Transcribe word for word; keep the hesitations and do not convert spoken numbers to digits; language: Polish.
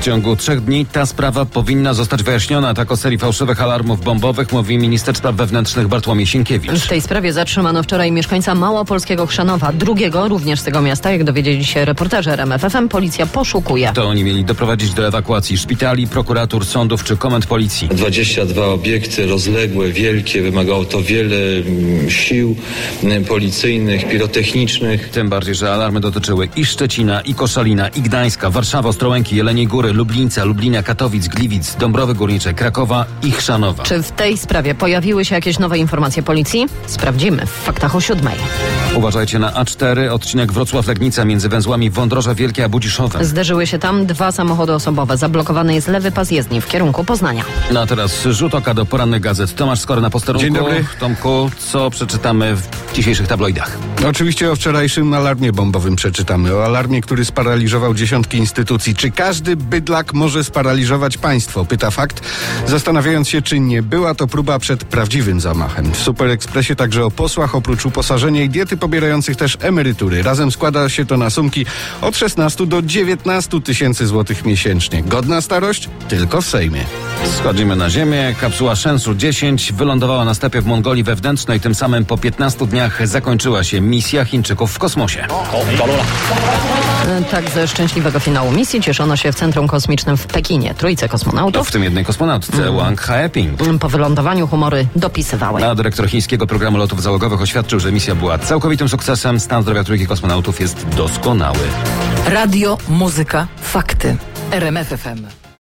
ciągu trzech dni ta sprawa powinna zostać wyjaśniona. Tak o serii fałszywych alarmów bombowych mówi minister spraw wewnętrznych Bartłomiej Sienkiewicz. W tej sprawie zatrzymano wczoraj mieszkańca małopolskiego Chrzanowa, drugiego również z tego miasta. Jak dowiedzieli się reporterzy R M F F M, policja poszukuje. To oni mieli doprowadzić do ewakuacji szpitali, prokuratur, sądów czy komend policji. dwadzieścia dwa obiekty rozległe, wielkie, wymagało to wiele mm, sił mm, policyjnych, pirotechnicznych. Tym bardziej, że alarmy dotyczyły i Szczecina, i Koszalina, i Gdańska, Warszawy, Ostrołęki, Jeleniej Góry, Lublińca, Lublina, Katowic, Gliwic, Dąbrowy Górniczej, Krakowa i Chrzanowa. Czy w tej sprawie pojawiły się jakieś nowe informacje policji? Sprawdzimy w faktach o siódmej. Uważajcie na A cztery, odcinek Wrocław-Legnica między węzłami Wądroże Wielkie a Budziszowe. Zderzyły się tam dwa samochody osobowe. Zablokowany jest lewy pas jezdni w kierunku Poznania. No a teraz rzut oka do porannych gazet. Tomasz Skory na posterunku. Dzień dobry. Tomku, co przeczytamy w dzisiejszych tabloidach? Oczywiście o wczorajszym alarmie bombowym przeczytamy. O alarmie, który sparaliżował dziesiątki instytucji. Czy każdy bydlak może sparaliżować państwo? Pyta Fakt, zastanawiając się, czy nie była to próba przed prawdziwym zamachem. W Super Expressie także o posłach, oprócz uposażenia i diety pobierających też emerytury. Razem składa się to na sumki od szesnastu do dziewiętnastu tysięcy złotych miesięcznie. Godna starość? Tylko w Sejmie. Schodzimy na ziemię. Kapsuła Shenzhou dziesięć wylądowała na stepie w Mongolii Wewnętrznej. Tym samym po piętnastu dniach zakończyła się misja Chińczyków w kosmosie. Tak, ze szczęśliwego finału misji cieszono się w Centrum Kosmicznym w Pekinie. Trójce kosmonautów. W tym jednej kosmonautce, mm. Wang Haiping. Po wylądowaniu humory dopisywały. A dyrektor chińskiego programu lotów załogowych oświadczył, że misja była całkowitym sukcesem. Stan zdrowia trójki kosmonautów jest doskonały. Radio, muzyka, fakty. R M F F M.